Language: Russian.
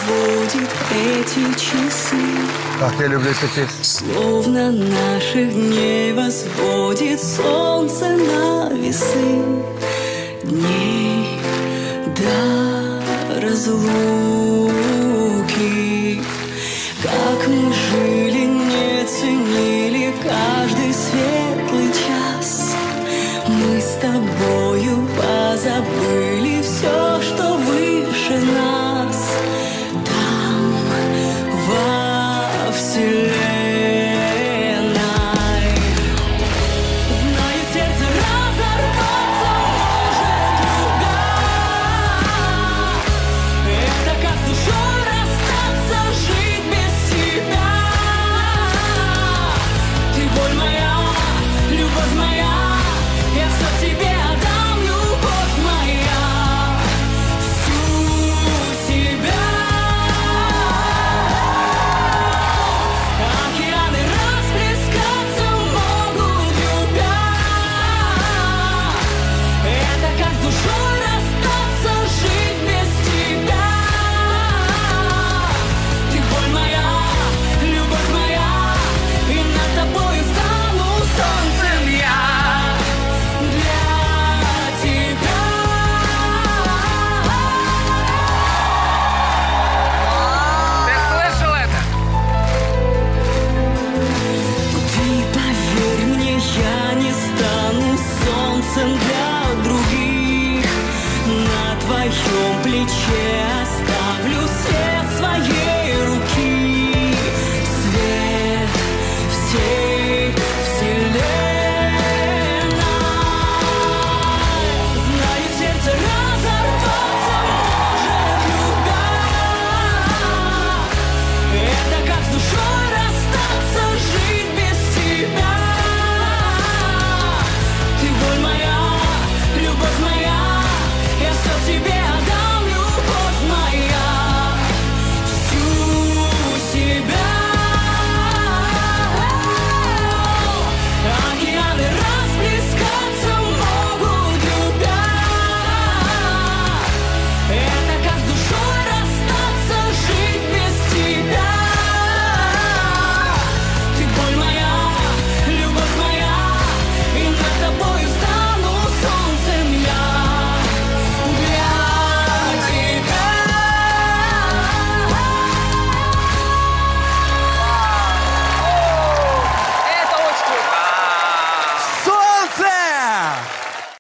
проводит эти часы. Как я люблю эту песню. Словно наших дней возводит солнце на весы. Дней до разлуки. Как мы жили, не ценили каждый светлый час. Мы с тобою позабыли все, что выше нас. Там, во вселенной. Знаю, сердце разорваться может, любя. Это как с душой расстаться, жить без тебя. Ты боль моя, любовь моя, я все тебе отдам, любовь моя, всю себя. Океаны расплескаться могут, любя. Это как с душой расстаться, жить без тебя. Ты боль моя, любовь моя, и над тобою стану солнцем я для тебя. Ты слышал это? Ты поверь мне, я не стану солнцем для других. На твоем плече оставлю свет.